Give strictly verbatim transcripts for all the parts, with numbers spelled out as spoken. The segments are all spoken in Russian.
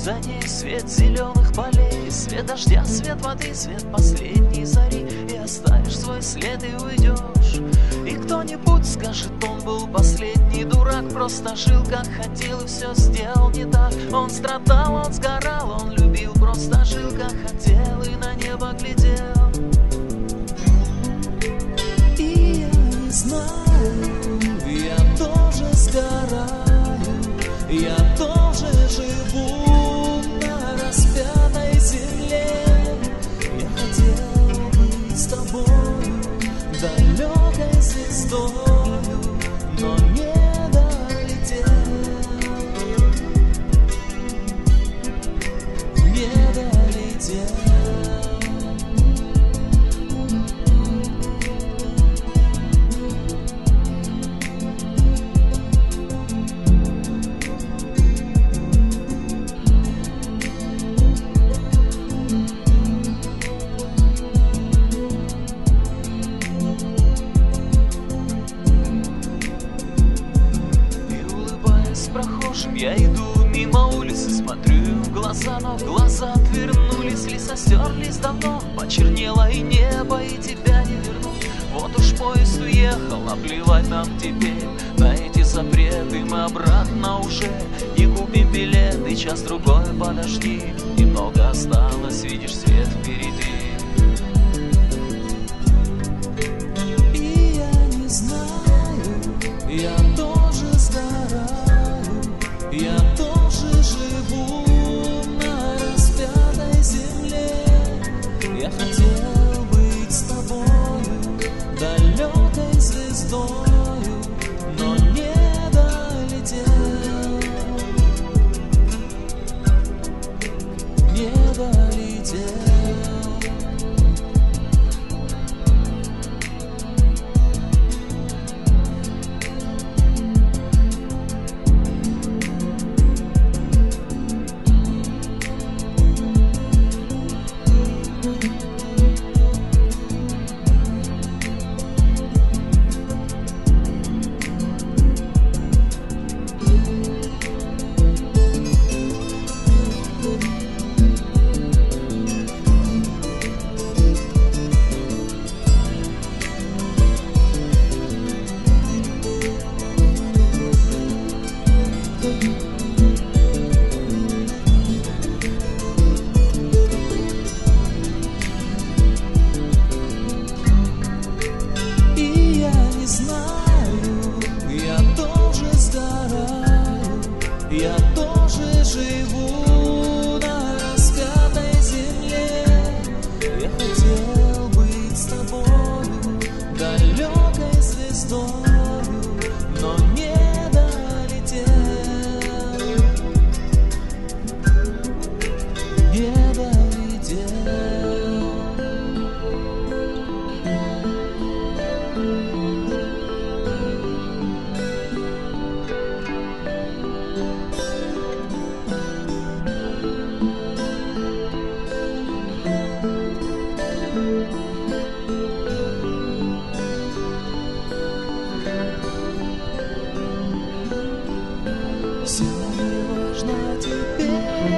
за ней свет зеленых полей, свет дождя, свет воды, свет последней зари. И оставишь свой след и уйдешь, и кто-нибудь скажет: он был последний дурак, просто жил как хотел и все сделал не так. Он страдал, он сгорал, он любил, просто жил как хотел и на небо глядел. И я не знаю, я тоже сгораю, я тоже живу на распятой земле. Я хотел быть с тобою, далекой звездою, но не долетел, не долетел. Прохожим я иду мимо улицы, смотрю в глаза, но глаза отвернулись, леса стерлись давно, почернело и небо, и тебя не вернуть. Вот уж поезд уехал, а плевать нам теперь на эти запреты. Мы обратно уже не купим билет, и час-другой подожди, немного осталось, видишь, свет впереди. И я не знаю, я тоже сгораю, я тоже живу на распятой земле. Я хотел быть с тобою, далекой звездою, но не долетел, не долетел. Я тоже живу на распятой земле. Я хотел быть с тобою, далекой звездою, но не долетел, не долетел. Все не важно теперь,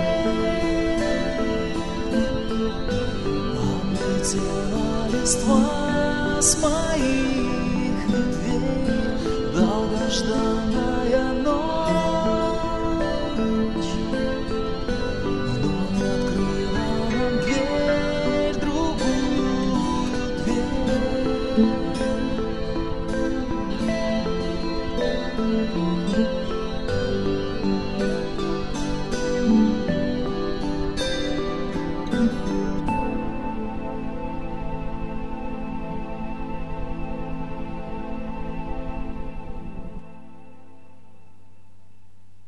облетела листва с моих ветвей, долгожданная